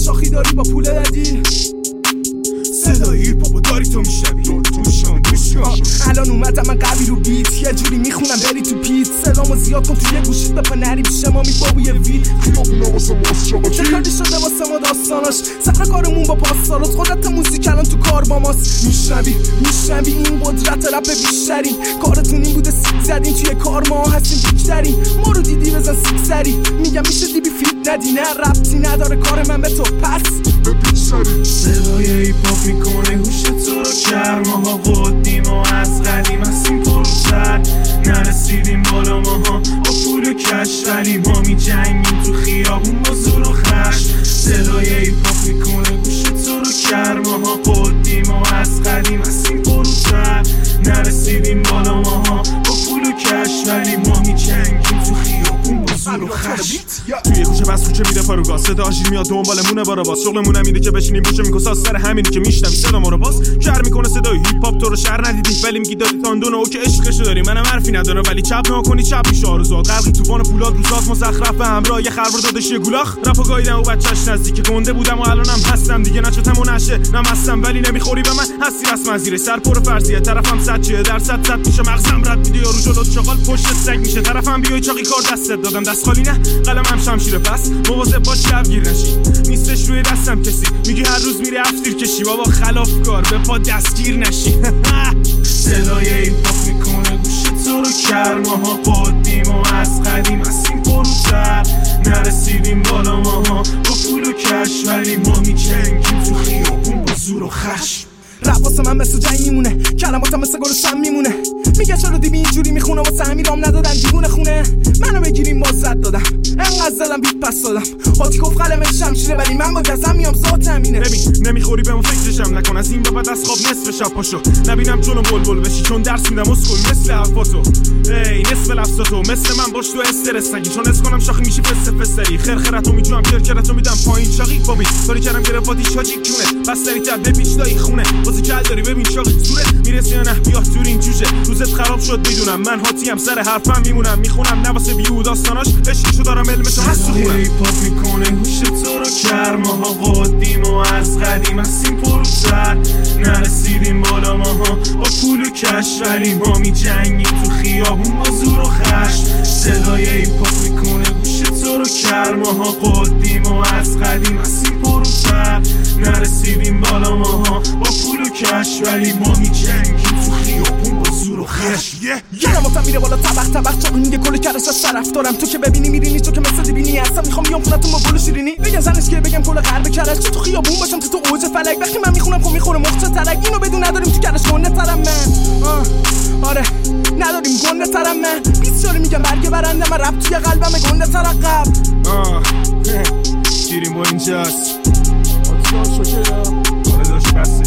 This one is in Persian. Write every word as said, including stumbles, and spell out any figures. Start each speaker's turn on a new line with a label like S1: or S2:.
S1: شاخی داری با پول دادی صدای هیپ هاپو داری تو میشنوی گوشان گوشان الان اومدم من قوی رو بیت یه جوری میخونم بری تو پیت سلامو زیاد کن توی گوشیت بپا نری پیش ما میبابوی وید خیابونا واسه ماست شباشی تکردی شده واسه ما داستاناش سفر کارمون با پاسدارات قدرت موسیک الان تو کار با ماست میشنوی میشنوی این قدرت رپ بیشتری کارتون این بوده سیک زدین توی کار ما هستیم بیشتری ما رو دیدی بزن سیک سری میگم میشه دیبی فیت ندی نه ربطی نداره کار من به تو پس
S2: صدای هیپ هاپ میکنه هوش تو رو کرد ماها قدیم و از قدیم هستیم پروتر نرسیدیم بالا ماها با پول و کش ولی ما میجنگیم تو خیابون با زور و خش صدای هیپ هاپ میکنه هوش تو رو کرد ماها قدیم و از قدیم هستیم پروتر نرسیدیم بالا ماها با پول و کش ولی ما میجنگیم تو خیابون با زور و خش
S3: توی کوچه بس کوچه میره پاروگاز صدا آژیر میاد دنبالمونه بارا باز شغلمون هم اینه که بشینیم گوشه میکساز سر همینی که میشنوی صدا ما رو باز شهر میکنه صدای هیپ هاپ تو رو شهر ندیدی ولی میگی دادی تاندونه او که عشقشو داری منم حرفی ندارم ولی چپ نکنی چپ میشه آرزوات غرقی طوفان پولاد روزات مزخرف به همراه یه خرور دادش یه گولاخ رپو گاییدم و بچه‌اش نزدیک گنده بودم و الانم هستم دیگه نچتم و نشه نمستم ولی نمیخوری به من هستی رسما زیر سر پر فرضیه طرفم صد چه درصد صد میشه مغزم رد میده یارو جلوت چاقال پشت سگ میشه طرفم بیای چاقی کار دستت دادم دست خالی نه قلمم شمشیر پس مواظب باش شبگیر نشی نیستش روی دستم کسی میگی هر روز میره افتیر کشی بابا خلافکار به پا دستگیر نشی
S2: صدای هیپ هاپ میکنه گوش تو رو کرد ماها قدیم و از قدیم هستیم پروتر نرسیدیم بالا ماها با پول و کش ولی ما میجنگیم تو خیابون با زور و خش
S1: رپ واسه من مثل جنگ میمونه کلماتم مثل گل سم میمونه میگه چرا دیبی اینجوری میخونه واسه همین رام ندادن دیوونه خونه منو بگیریم باز زد دادم انقدر زدم بیت پس دادم هاتی گفت قلمش شمشیره ولی من با گزم میام ذات همینه
S3: ببین نمیخوری بهم فکرشم نکن از این به بعد از خواب نصف شب پاشو نبینم جلو بلبل بشی چون درس میدم اسکل مثل حرفاتو ای نصف لفظاتو مثل من باش تو استرس نگی چون اس کنم شاخی میشی فس فسری خرخرتو میجوام کرکرتو میدم پایین چاقی بابی کاری کردم گرفاتی شاجی کونه بس سریعتر بپیچ دایی خونه واسه کل داری ببین چاقی صورت میرسی یا نه بیا تو این جوجه روزت خراب شد میدونم من هاتیم سر حرفم میمونم میخونم نه واسه بیو داستاناش عشقشو دارم علمشو هست تو خونم
S2: هیپ هاپ میکنه هوش تو رو کرد ماها قدیم و از قدیم هستیم پروتر نرسیدیم بالا ماها با پول و کش ولی ما میجنگیم تو خیابون با زور و خش صدای هیپ هاپ میکنه هوش تو رو کرد ماها قدیم و از قدیم هستیم پروتر نرسیدیم بالا ماها با پول و کش ولی ما میجنگیم تو خیابون با زور و خش
S1: کلماتم میره بالا طبق طبق چون یه کل کردش از طرف دارم تو که ببینی میرینی تو که مثل دیبینی هستم میخوام بیام خونتون با گل شیرینی بگم زنش که بگم کل غرب کرش چه تو خیابون باشم تو تو اوج فلک وقتی من میخونم خب میخوره مخ ترک اینو بدون نداریم تو کردش گنده ترم من آه. آره نداریم گنده ترم من بیست سال میگم برگه برنده من رب توی قلبم گنده تر قبل
S3: آه گیریم با اینجاست آتیان شکر آره داشت بسته